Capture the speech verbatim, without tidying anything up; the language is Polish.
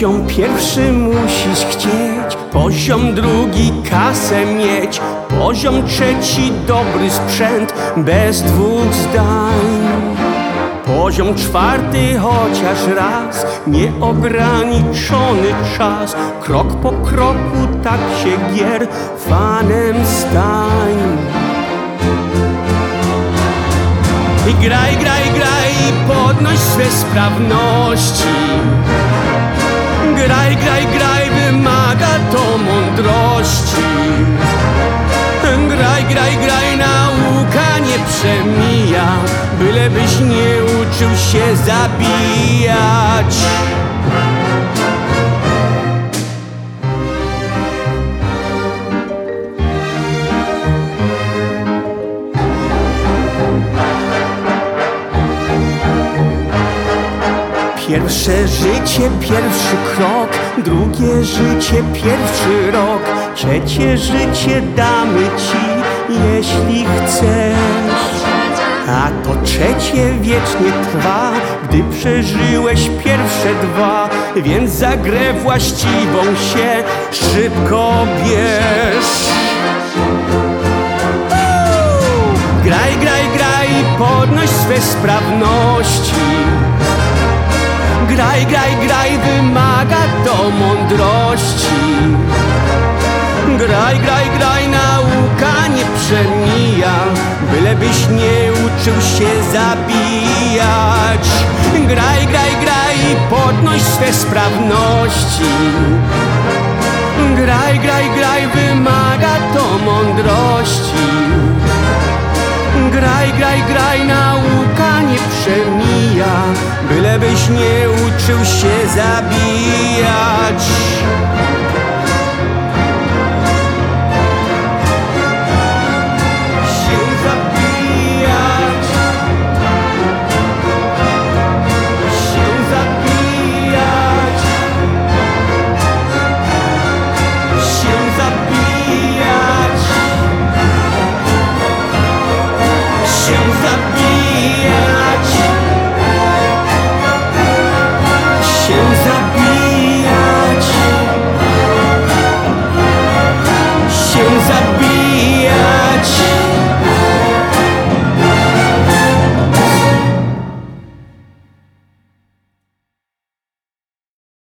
Poziom pierwszy musisz chcieć, poziom drugi kasę mieć, poziom trzeci dobry sprzęt bez dwóch zdań. Poziom czwarty chociaż raz, nieograniczony czas. Krok po kroku tak się gier fanem stań. I graj, graj, graj i podnoś swe sprawności. Graj, graj, graj, wymaga to mądrości. Graj, graj, graj, nauka nie przemija, bylebyś nie uczył się zabijać. Pierwsze życie, pierwszy krok, drugie życie, pierwszy rok, trzecie życie damy ci, jeśli chcesz. A to trzecie wiecznie trwa, gdy przeżyłeś pierwsze dwa, więc za grę właściwą się szybko bierz. Graj, graj, graj i podnoś swe sprawności. Graj, graj, graj, wymaga to mądrości. Graj, graj, graj, nauka nie przemija, bylebyś nie uczył się zabijać. Graj, graj, graj i podnoś swe sprawności. Graj, graj, graj, wymaga to mądrości. Graj, graj, graj, nauka nie przemija, bylebyś nie uczył się zabijać.